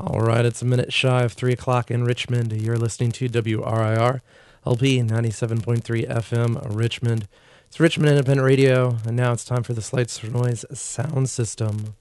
All right, it's a minute shy of 3 o'clock in Richmond. You're listening to WRIR, LP 97.3 FM, Richmond. It's Richmond Independent Radio, and now it's time for the Slight Noise Sound System.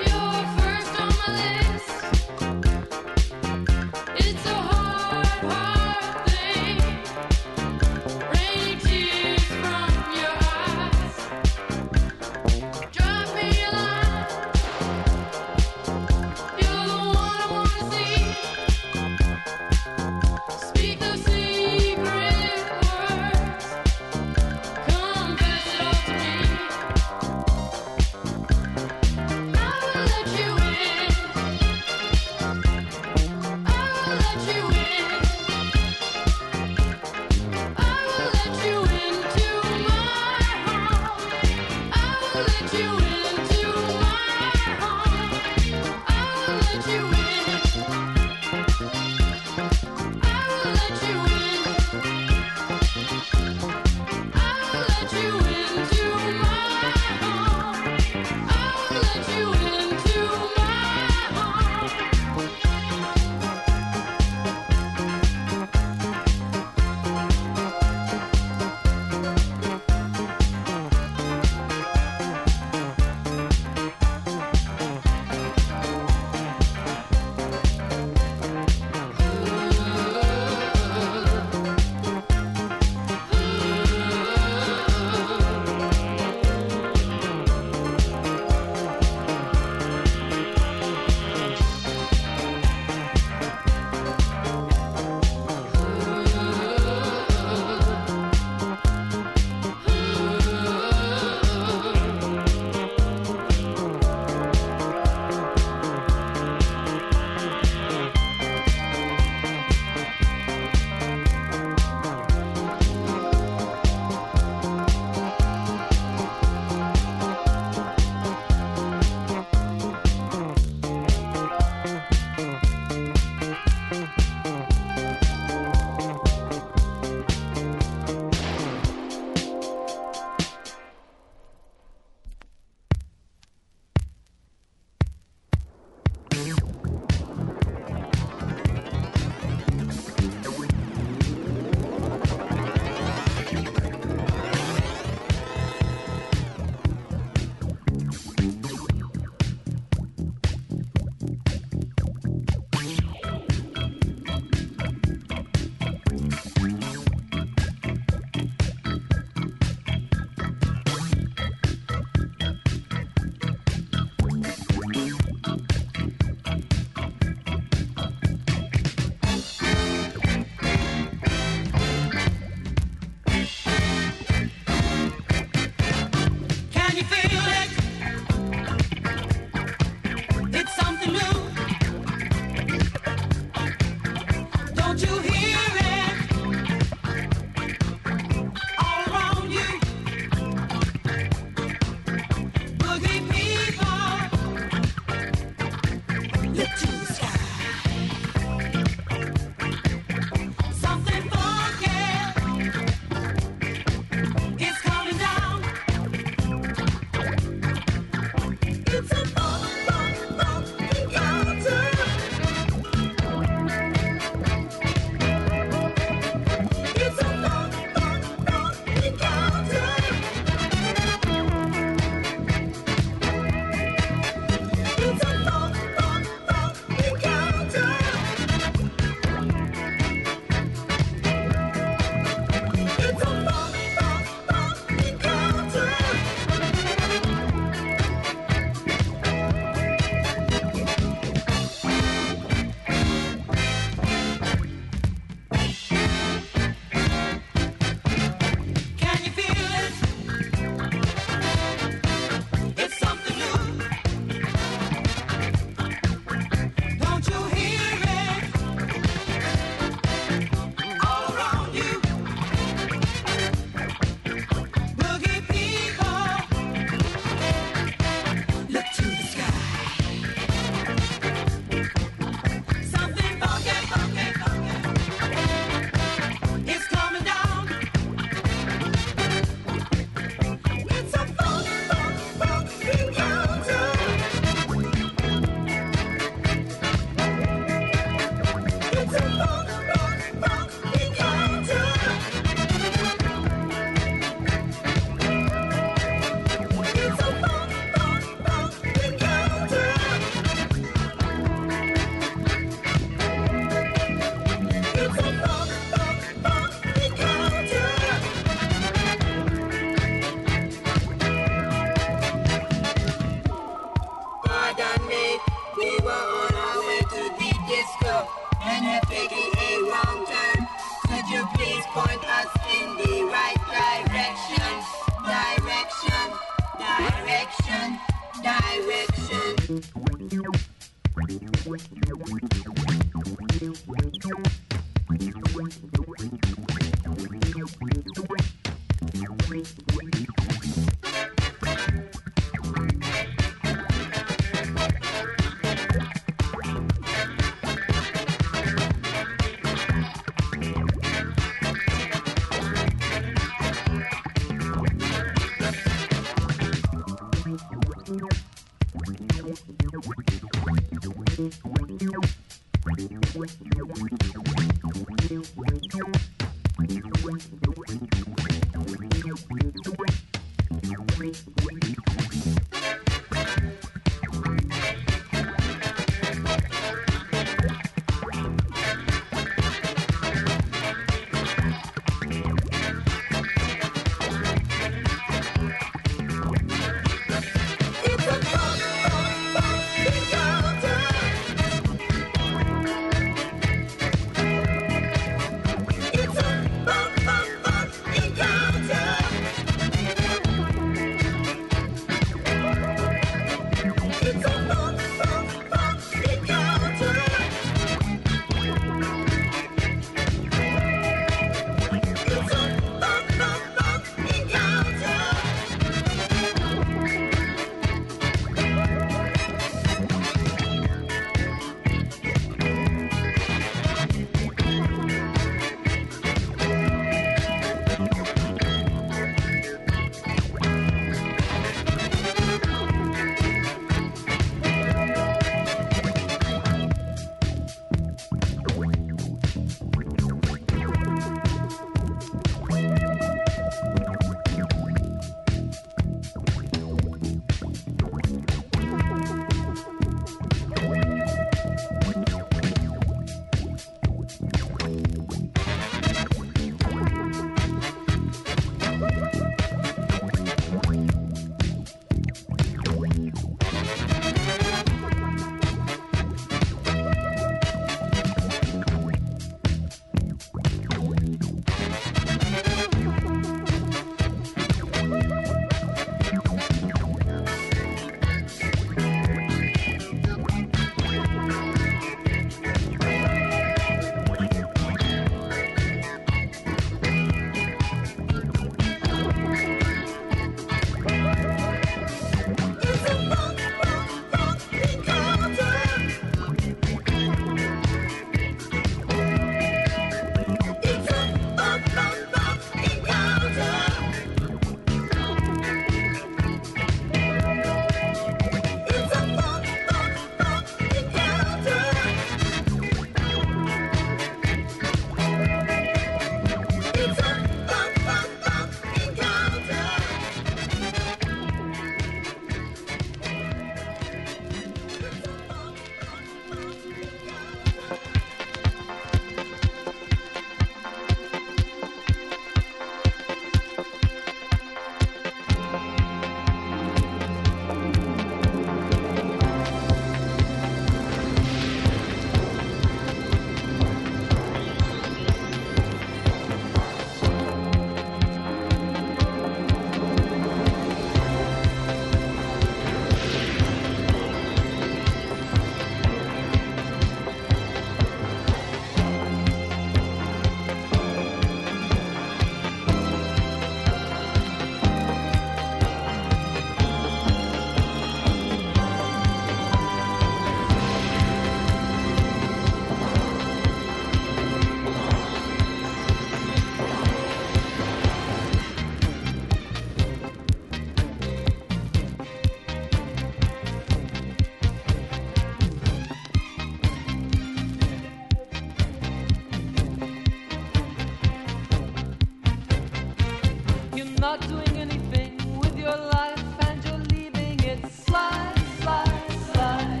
not doing anything with your life and you're leaving it slide, slide, slide,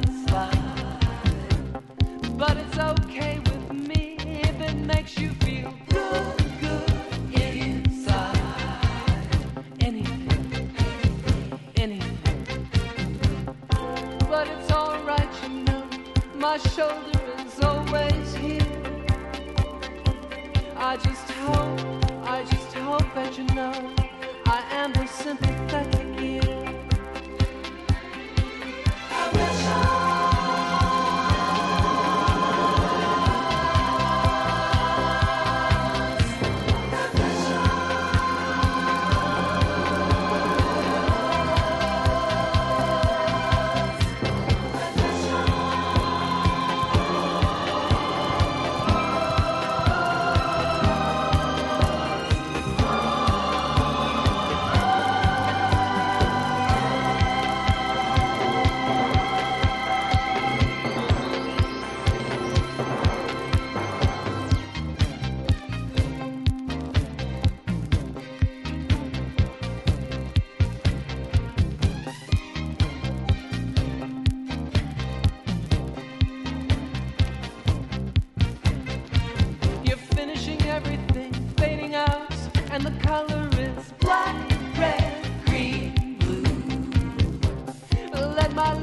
slide. But it's okay with me if it makes you feel good, good inside. Anything, anything. But it's alright, you know, my shoulder is always here. I just hope that you know I am the sympathetic ear. I wish I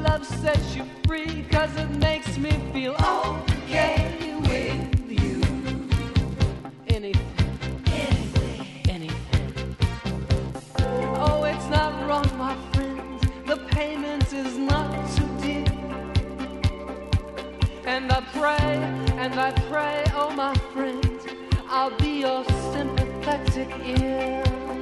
love sets you free, 'cause it makes me feel okay with you. Anything, anything. Oh, it's not wrong, my friends, the payment is not too dear. And I pray, oh my friends, I'll be your sympathetic ear.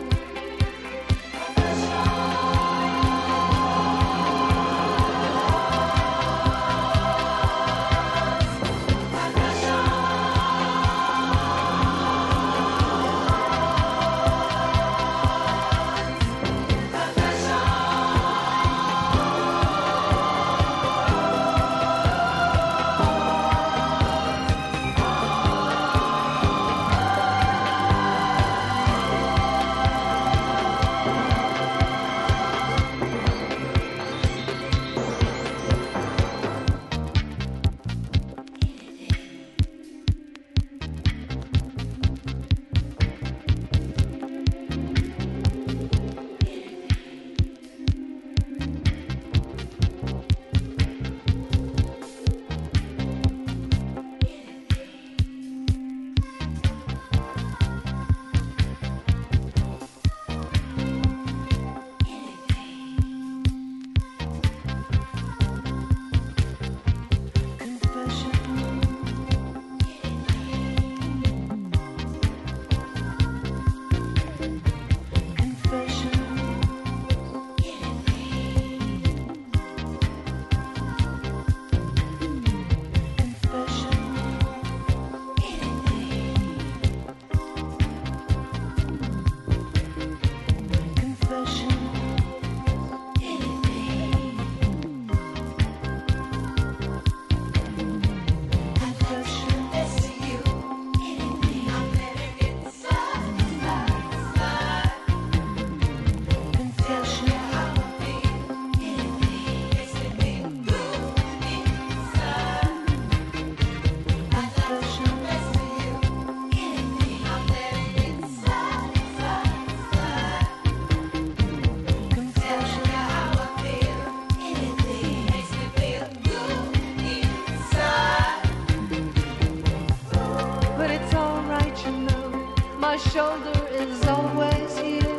My shoulder is always here.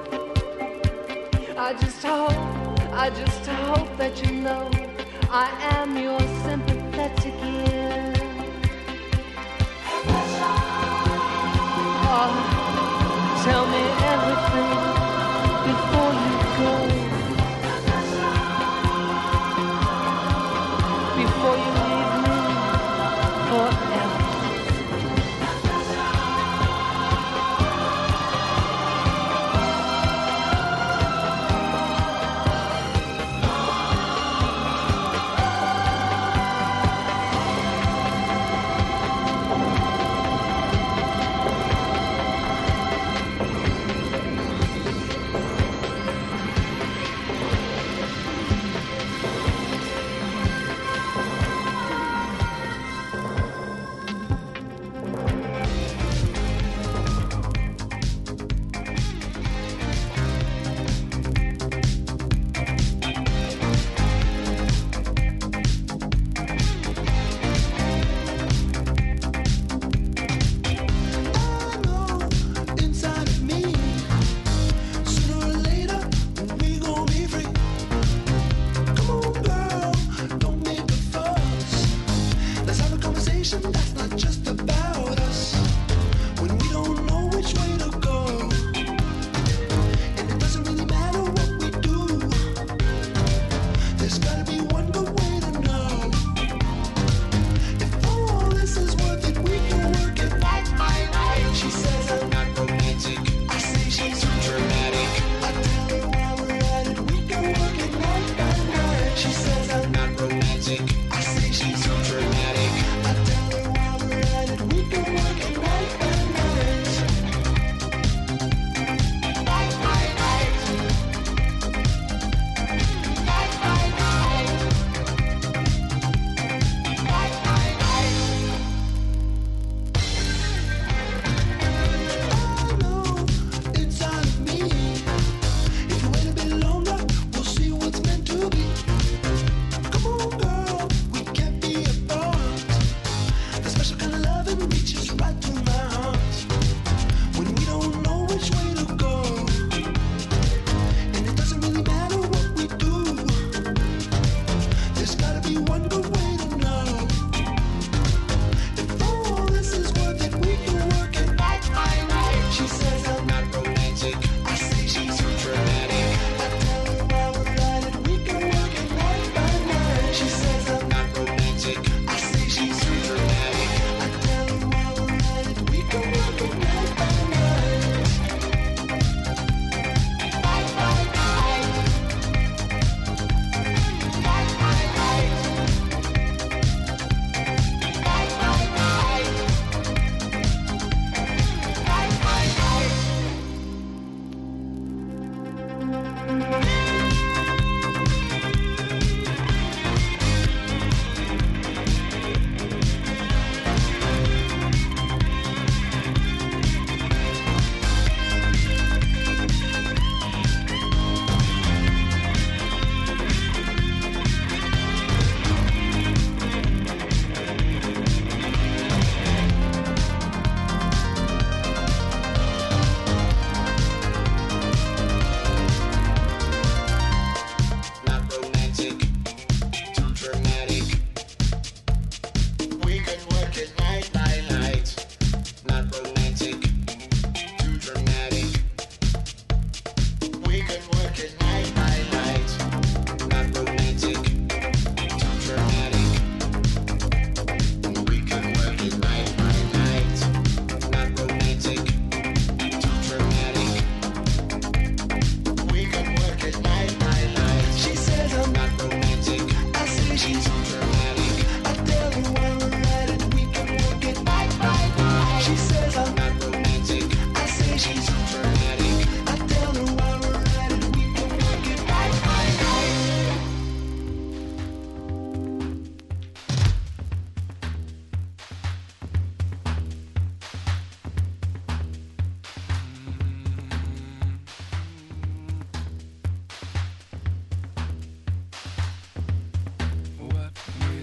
I just hope that you know I am your sympathetic ear. Oh, tell me everything before you go, before you leave me forever.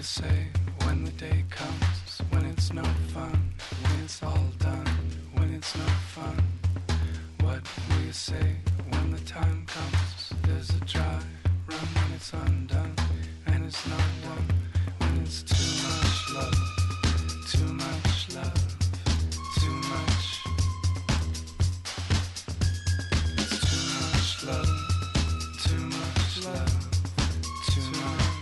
say when the day comes, when it's no fun, when it's all done, when it's no fun? What will you say when the time comes? There's a dry run when it's undone, and it's not one when it's too much love, too much love, too much. It's too much love, too much love, too much.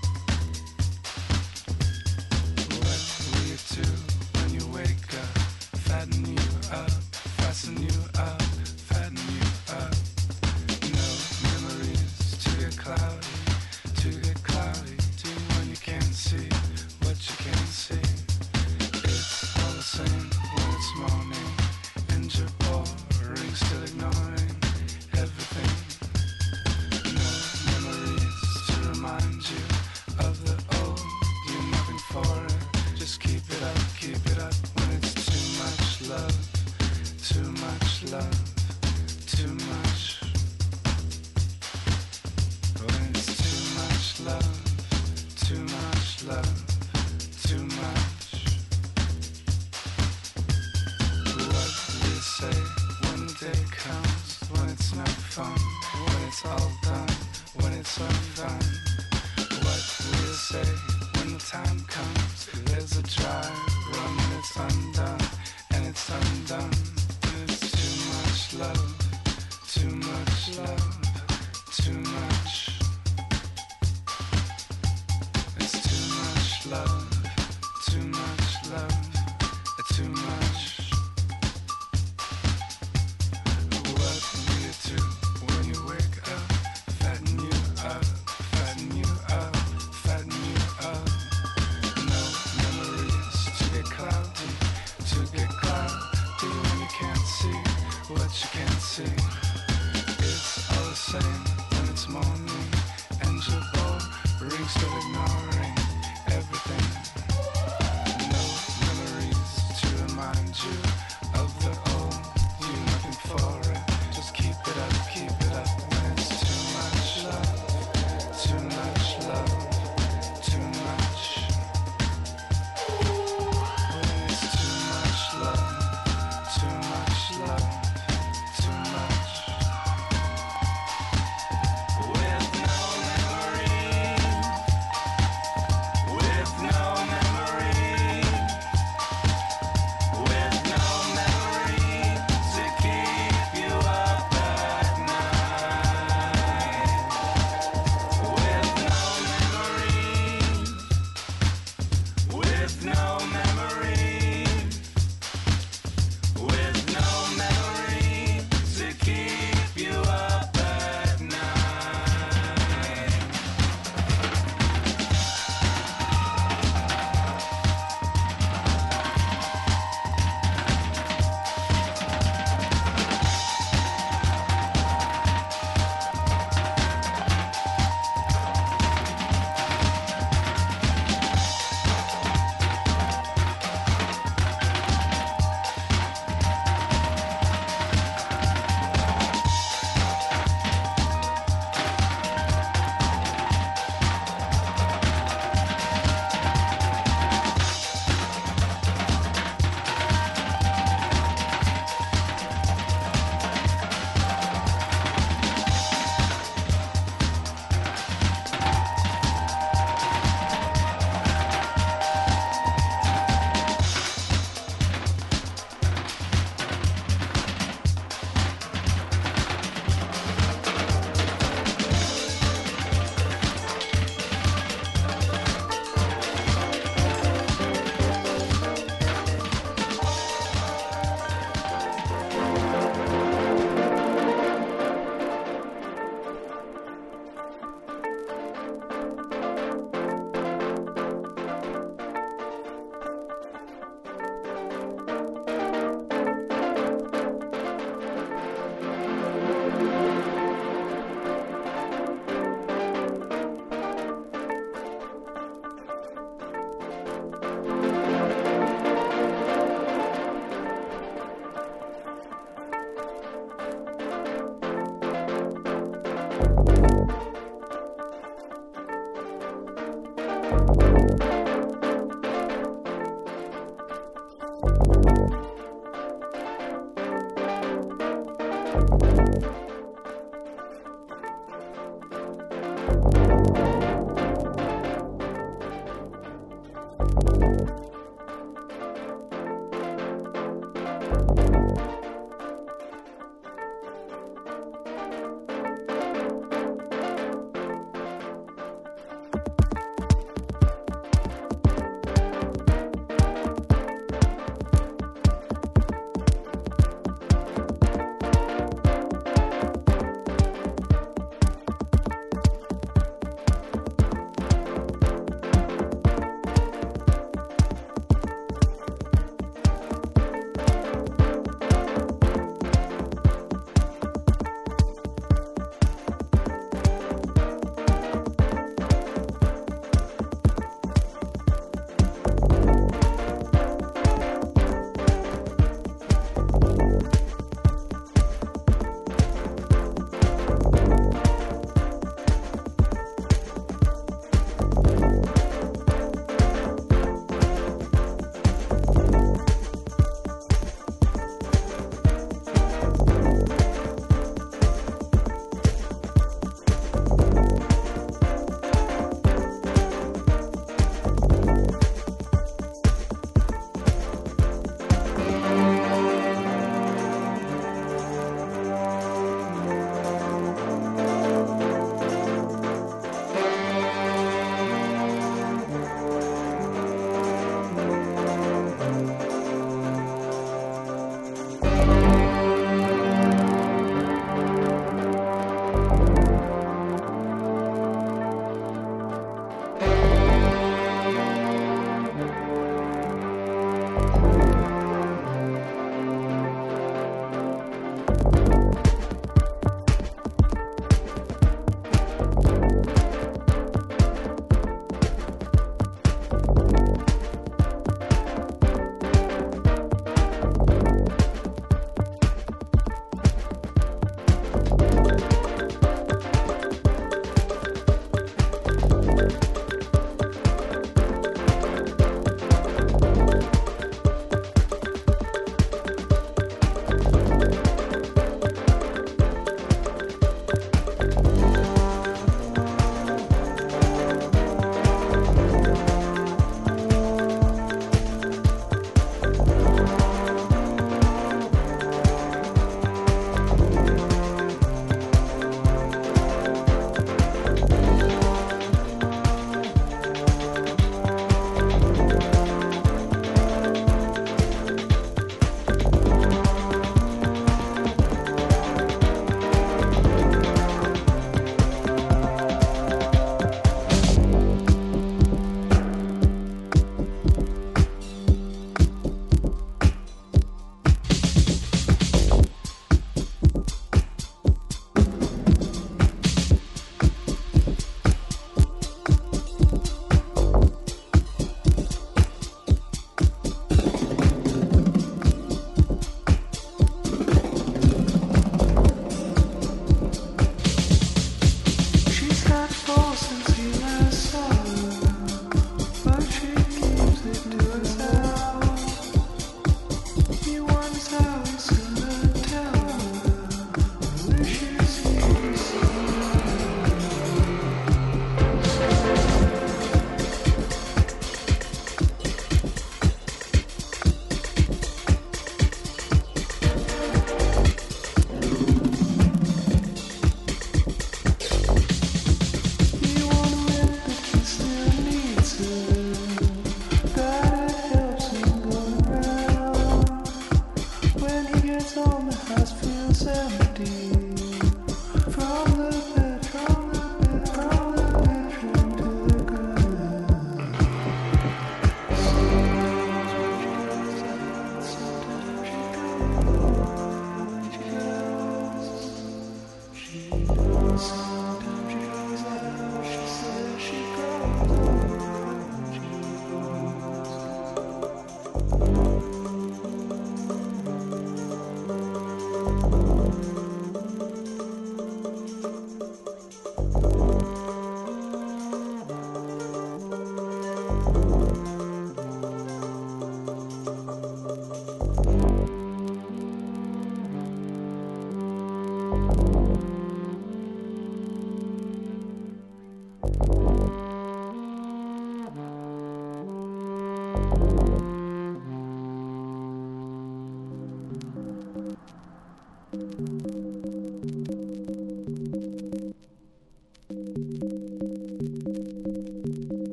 What will you do when you wake up? Fatten you up, fasten you up, fatten you up. No memories to get cloudy, to get cloudy. Do when you can't see what you can't see. It's all the same when it's morning and you're boring, still ignoring everything. No memories to remind you of the old. You're nothing for it. Just keep it up when it's too much love, too much love, too much. When it's too much love, too much love, too much. What do you say when the day comes, when it's no fun, when it's all done, when it's undone? What will you say when the time comes? There's a dry run when it's undone, and it's undone. And it's too much love, too much love, too much. It's too much love, too much love, too much. What will you do when you wake up? Fatten you up, fatten you up, fatten you up. No memories to get cloudy, to get cloudy when you can't see what you can't see. It's all the same when it's morning and you're boring, still ignoring everything.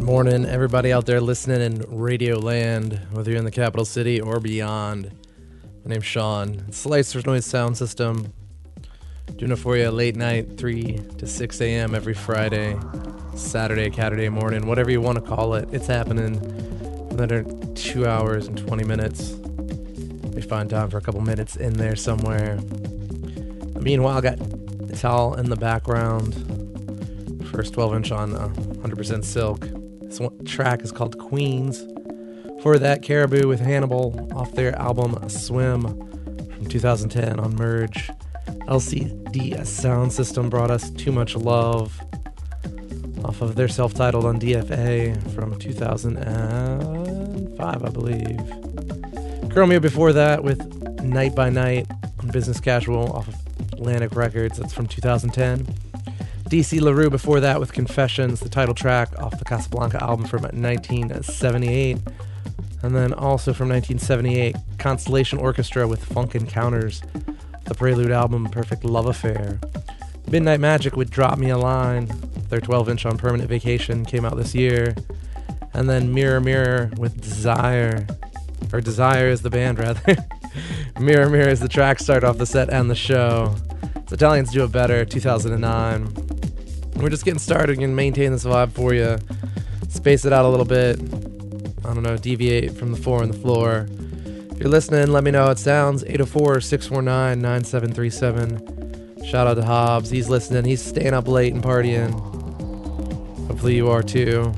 Morning, everybody out there listening in Radio Land, whether you're in the capital city or beyond. My name's Sean. It's the Lights for Noise sound system. Doing it for you late night, 3 to 6 a.m. every Friday, Saturday, Catterday morning, whatever you want to call it. It's happening another 2 hours and 20 minutes. We find time for a couple minutes in there somewhere. Meanwhile, I got Tal in the background. First 12-inch on 100% Silk. This one track is called Queens. For that, Caribou with Hannibal off their album Swim from 2010 on Merge. LCD Sound System brought us Too Much Love off of their self-titled on DFA from 2005, I believe. Chromeo before that with Night by Night on Business Casual off of Atlantic Records. That's from 2010. DC LaRue before that with Confessions, the title track off the Casablanca album from 1978. And then also from 1978, Constellation Orchestra with Funk Encounters, the Prelude album Perfect Love Affair. Midnight Magic with Drop Me a Line, their 12-inch on Permanent Vacation came out this year. And then Mirror Mirror with Desire, or Desire is the band rather. Mirror Mirror is the track start off the set and the show. The Italians Do It Better, 2009. We're just getting started and maintain this vibe for you. Space it out a little bit. I don't know, deviate from the 4 on the floor. If you're listening, let me know how it sounds. 804-649-9737. Shout out to Hobbs. He's listening. He's staying up late and partying. Hopefully you are too.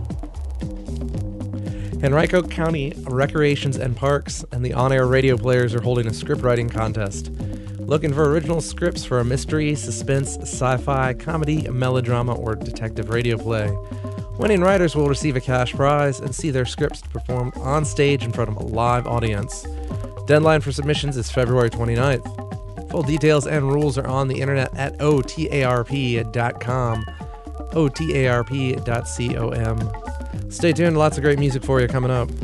Henrico County Recreations and Parks and the On-Air Radio Players are holding a script writing contest. Looking for original scripts for a mystery, suspense, sci-fi, comedy, melodrama, or detective radio play. Winning writers will receive a cash prize and see their scripts performed on stage in front of a live audience. Deadline for submissions is February 29th. Full details and rules are on the internet at otarp.com. otarp.com. Stay tuned, lots of great music for you coming up.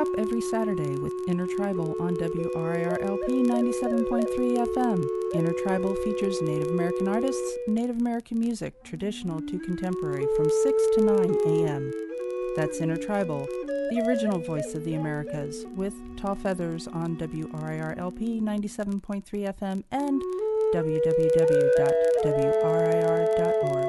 up every Saturday with Intertribal on WRIR-LP 97.3 FM. Intertribal features Native American artists, Native American music, traditional to contemporary, from 6 to 9 a.m. That's Intertribal, the original voice of the Americas, with Tall Feathers on WRIR-LP 97.3 FM and www.wrir.org.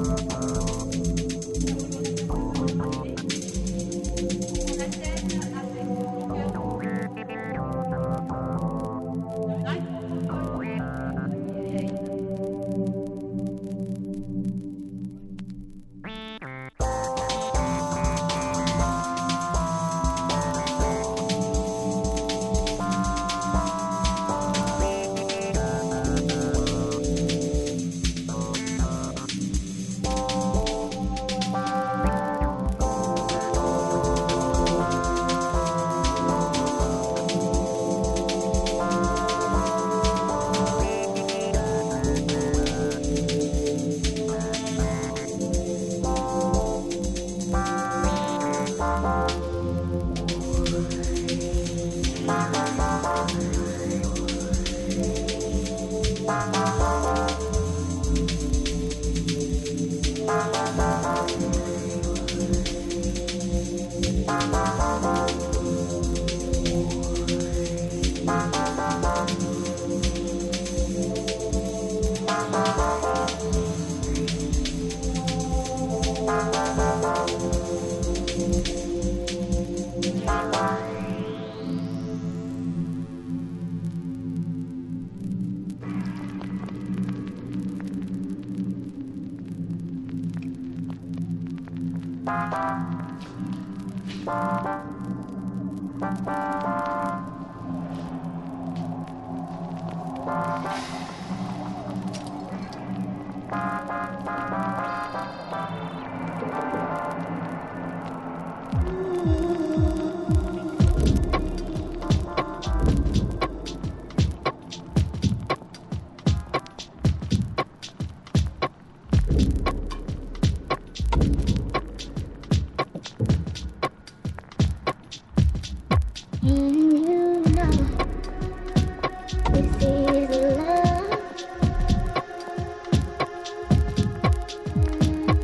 This is love.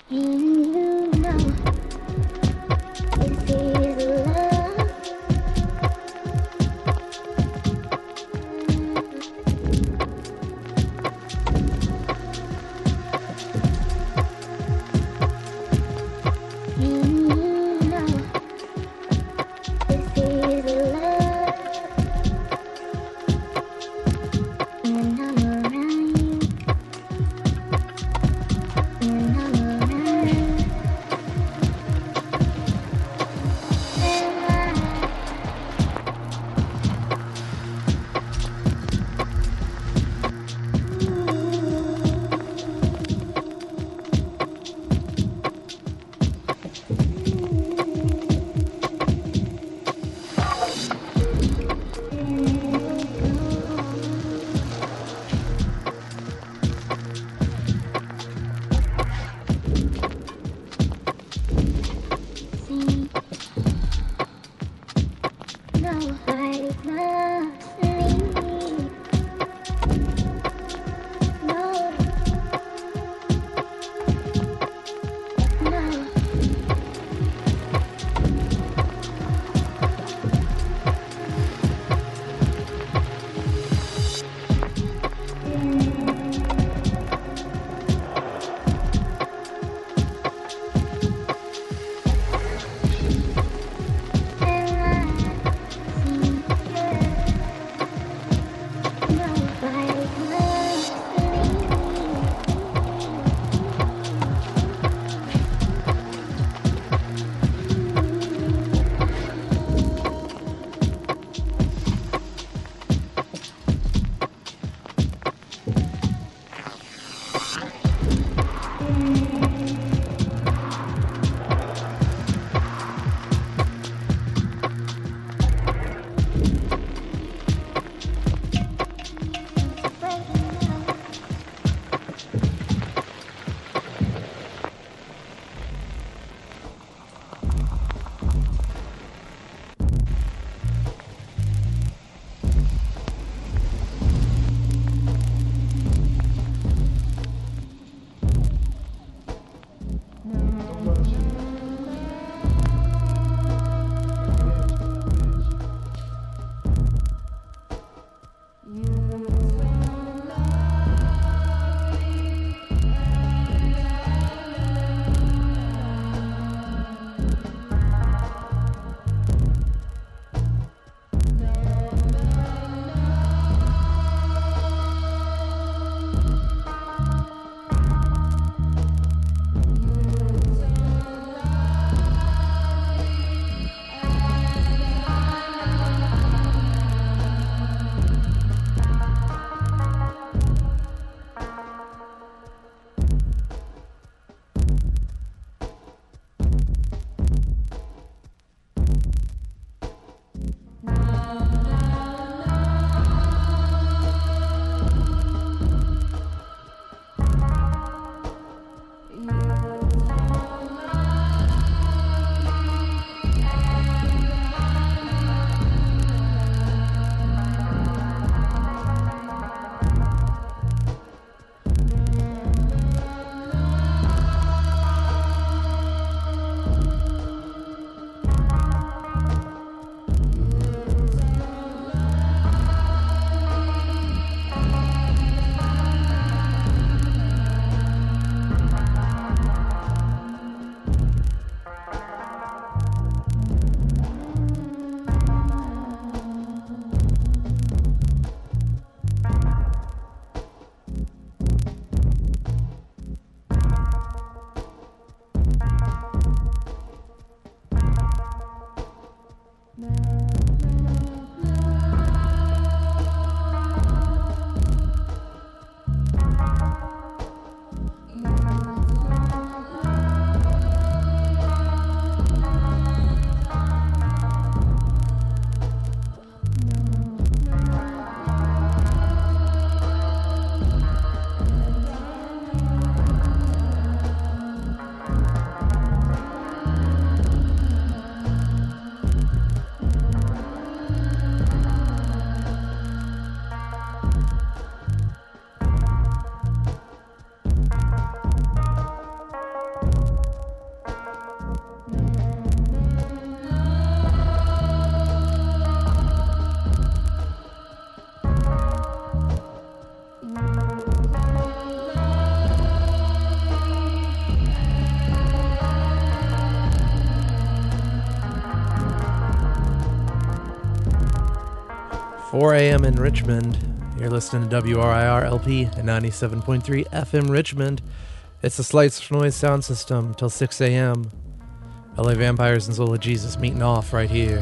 When I'm around you. 4 a.m. in Richmond. You're listening to WRIR LP at 97.3 FM Richmond. It's the Slights for Noise sound system till 6 a.m. LA Vampires and Zola Jesus meeting off right here.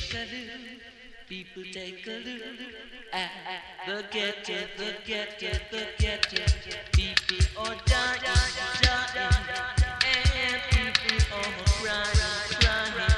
take a look. People take a look at the ghetto, the ghetto, the ghetto. People are dying, dying, and people are crying, crying.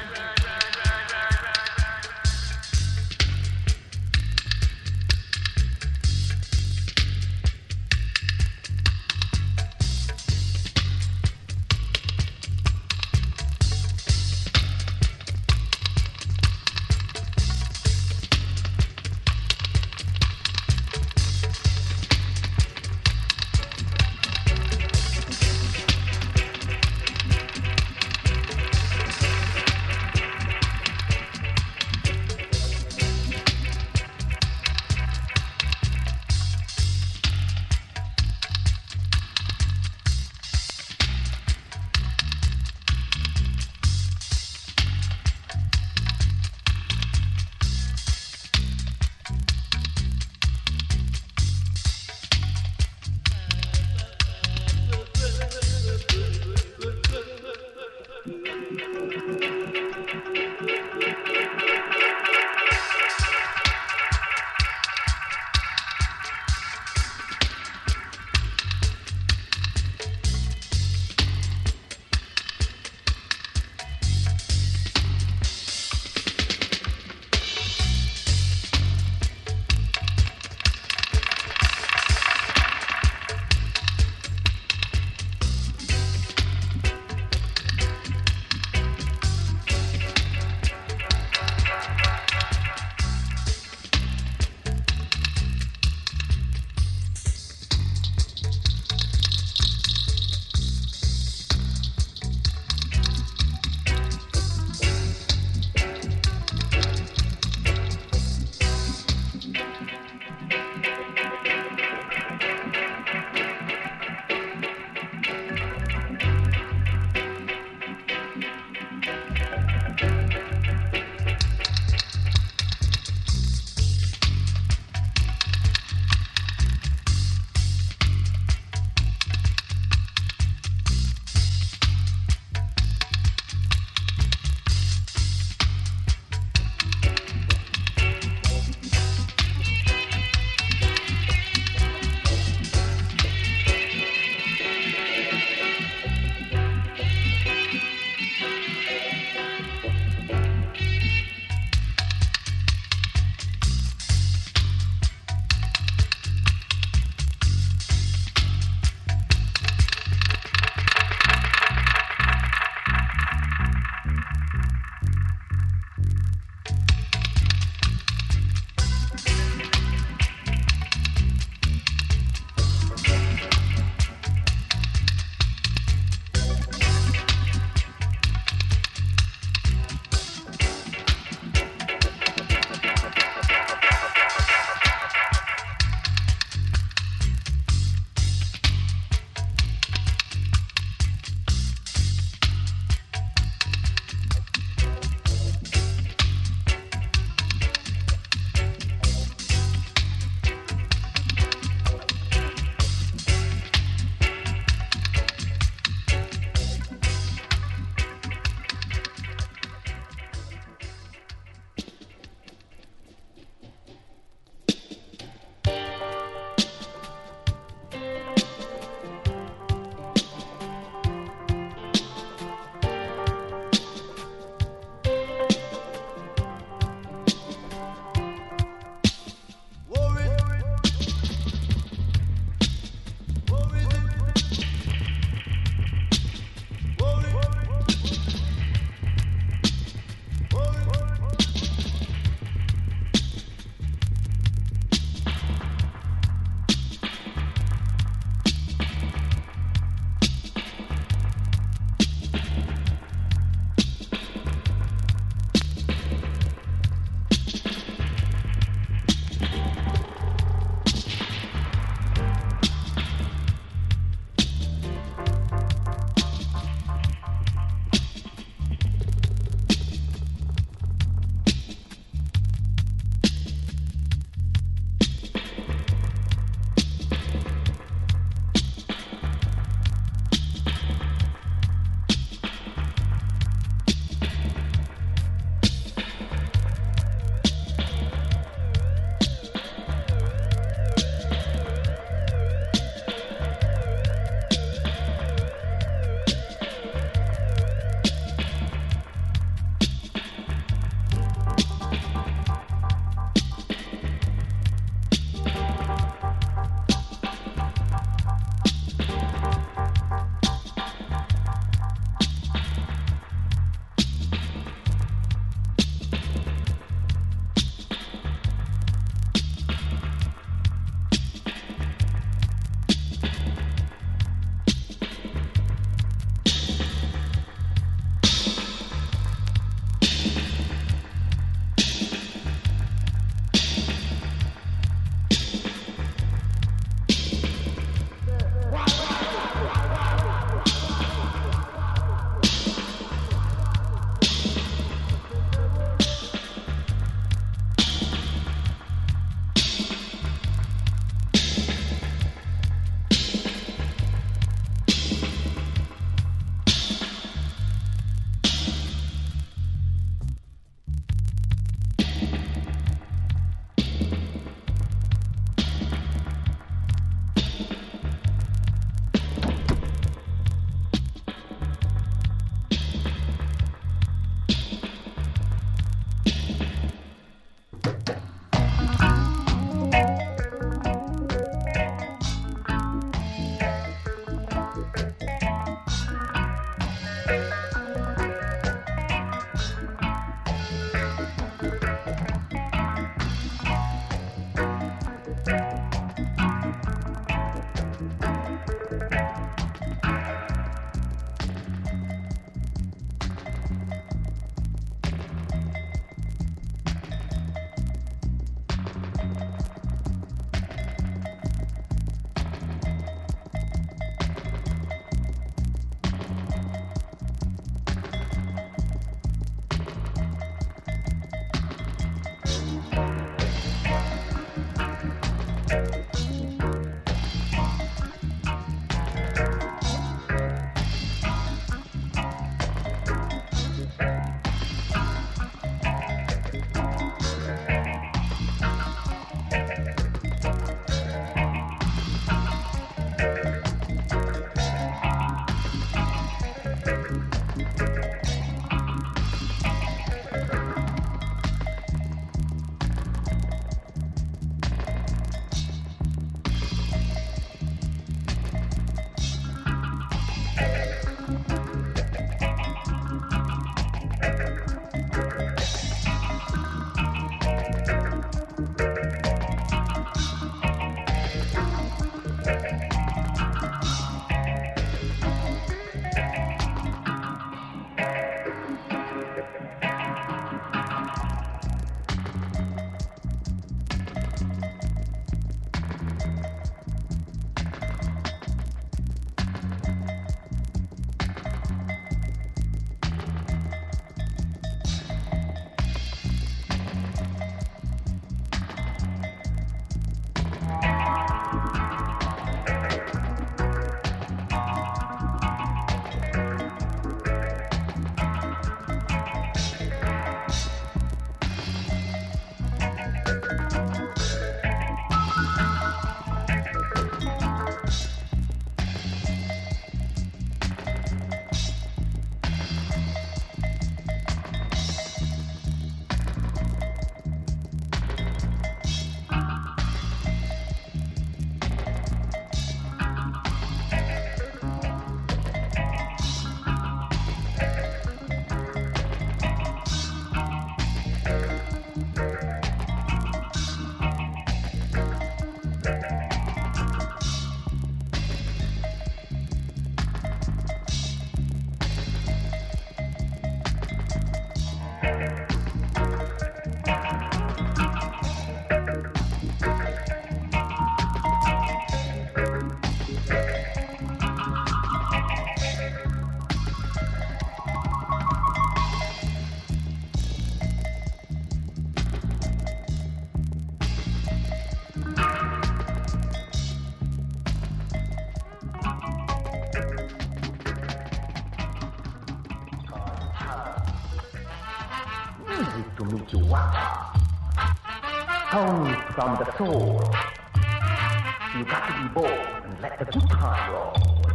Sounds from the soul. You got to be bold and let the good time roll.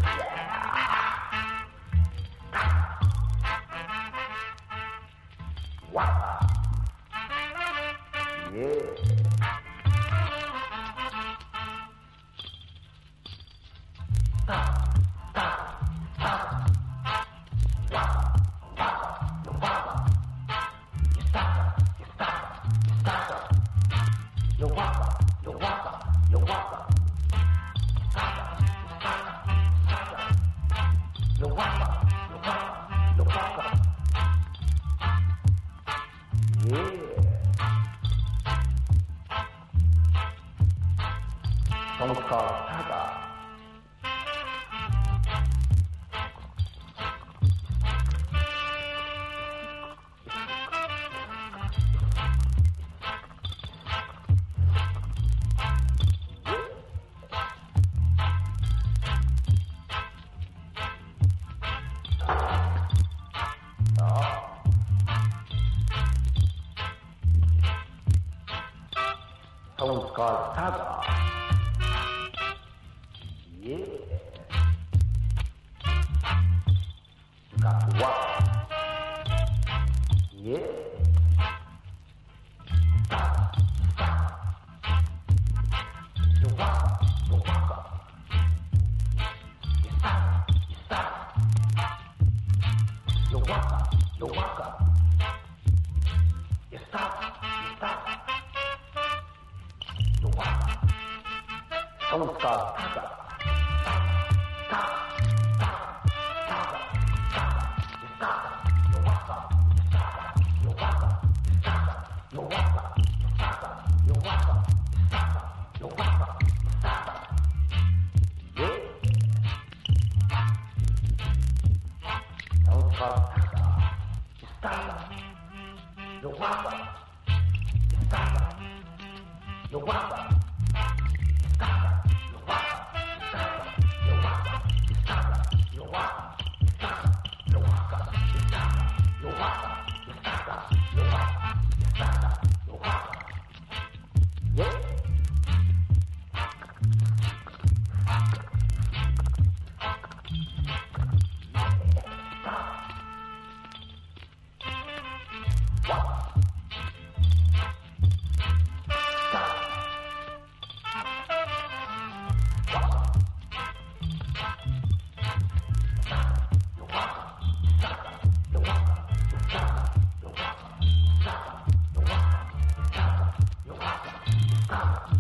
Waka. Yeah. Sounds called Saga. Yeah. You got to walk. Yeah. Stop. You walk. You stop. You walk. You stop. Sounds called Saga. Stop.